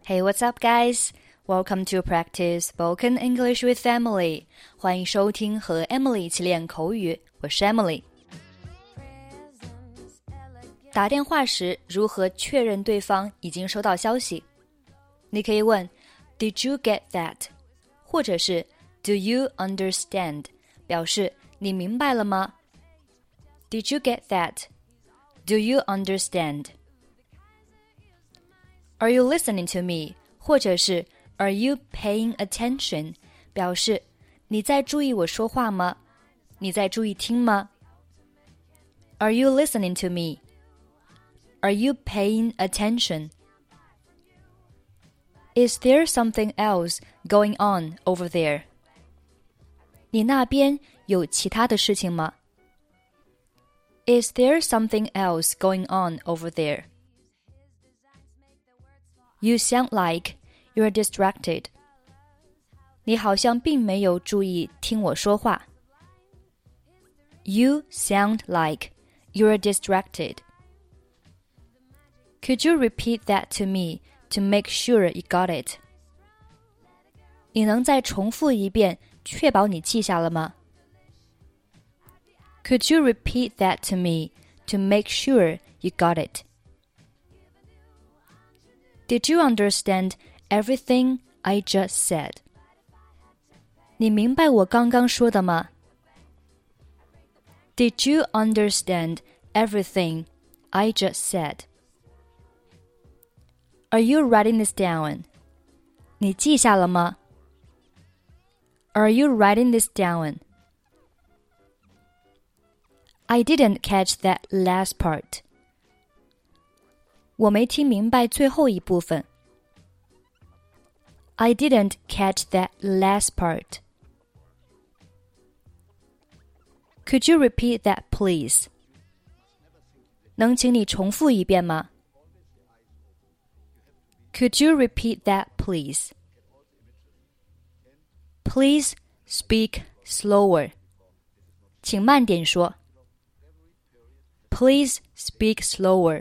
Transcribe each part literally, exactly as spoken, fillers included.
Hey, what's up, guys? Welcome to practice spoken English with Emily. 欢迎收听和 Emily 一起练口语，我是 Emily。打电话时如何确认对方已经收到消息？你可以问 Did you get that? 或者是 Do you understand? 表示你明白了吗？ Did you get that? Do you understand? Are you listening to me? 或者是 Are you paying attention? 表示你在注意我说话吗？你在注意听吗？ Are you listening to me? Are you paying attention? Is there something else going on over there? 你那边有其他的事情吗？ Is there something else going on over there? You sound like you're distracted. 你好像并没有注意听我说话。You sound like you're distracted. Could you repeat that to me to make sure you got it? 你能再重复一遍，确保你记下了吗？ Could you repeat that to me to make sure you got it? Did you understand everything I just said? 你明白我刚刚说的吗？ Did you understand everything I just said? Are you writing this down? 你记下了吗？ Are you writing this down? I didn't catch that last part. 我没听明白最后一部分。I didn't catch that last part. Could you repeat that, please? 能请你重复一遍吗？ Could you repeat that, please? Please speak slower. 请慢点说。Please speak slower.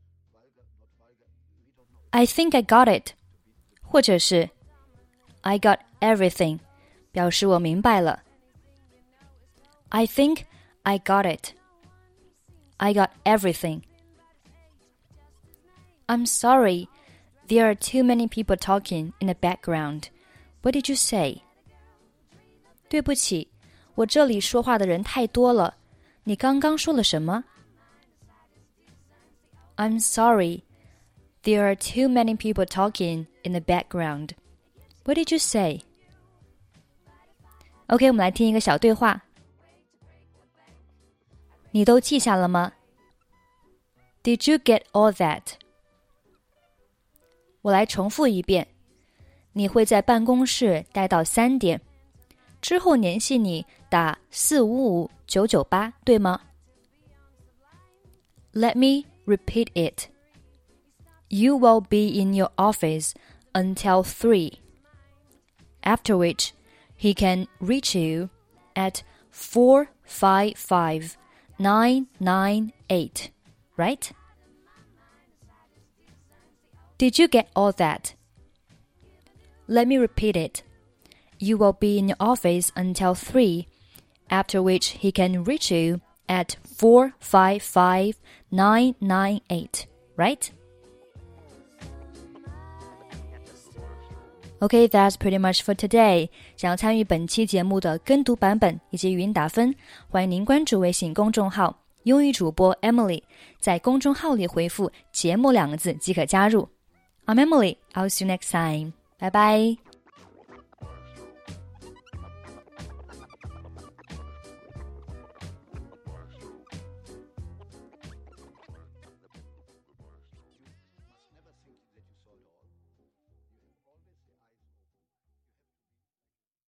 I think I got it. 或者是 I got everything. 表示我明白了。I think I got it. I got everything. I'm sorry. There are too many people talking in the background. What did you say? 对不起，我这里说话的人太多了。你刚刚说了什么？ I'm sorry. There are too many people talking in the background. What did you say? OK, 我们来听一个小对话。你都记下了吗？ Did you get all that? 我来重复一遍。你会在办公室待到三点，之后联系你打四五五九九八，对吗？ Let me repeat it. You will be in your office until three, after which he can reach you at four five five nine nine eight, right? Did you get all that? Let me repeat it. You will be in your office until three, after which he can reach you at four five five nine nine eight, right? Okay, that's pretty much for today. 想要参与本期节目的跟读版本以及语音打分，欢迎您关注微信公众号英语主播 Emily， 在公众号里回复节目两个字即可加入。I'm Emily, I'll see you next time. Bye bye.